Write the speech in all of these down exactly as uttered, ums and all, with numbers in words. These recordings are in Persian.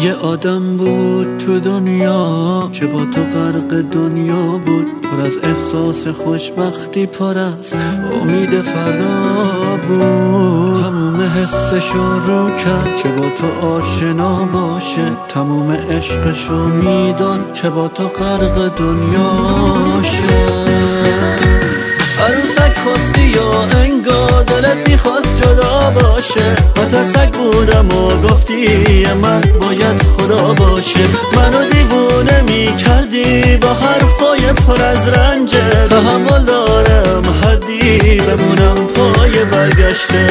یه آدم بود تو دنیا که با تو غرق دنیا بود، پر از احساس خوشبختی، پر از امید فردا بود. تموم حسشو رو کرد که با تو آشنا باشه، تموم عشقشو میداد که با تو غرق دنیاشه. عروسک خواستی یا انگار دلت میخواست جدا باشه، مترسک بودم و گفتی مرد باید خدا باشه. منو دیوونه میکردی با حرفای پر از رنجه، تحمل دارم حدی بمونم پای برگشته.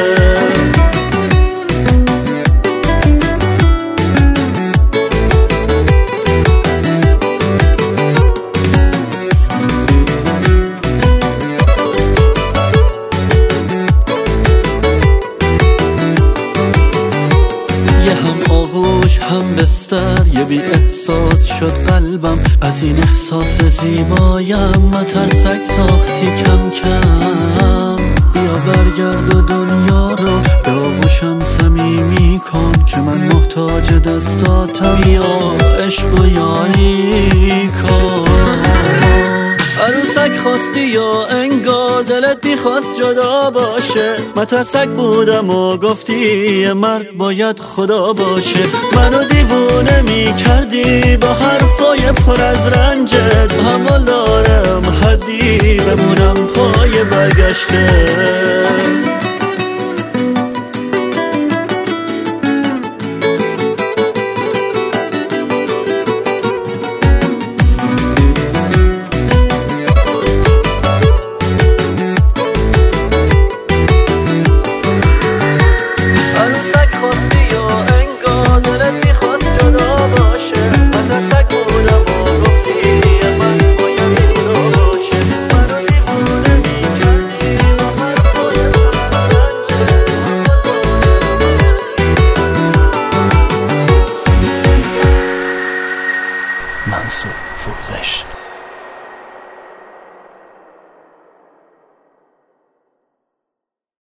آغوش هم بستر، یه بی احساس شد قلبم از این احساس زیبایم. مترسک ساختی کم کم، بیا برگرد و دنیا رو به آغوشم صمیمی کن که من محتاج دستاتم. بیا عشق و یاری کن. عروسک خواستی یا انگار دلت میخواست جدا باشه، مترسک بودم و گفتی مرد باید خدا باشه. منو دیوونه میکردی با حرفای پر از رنجت، تحمل دارم حدی بمونم پای برگشته.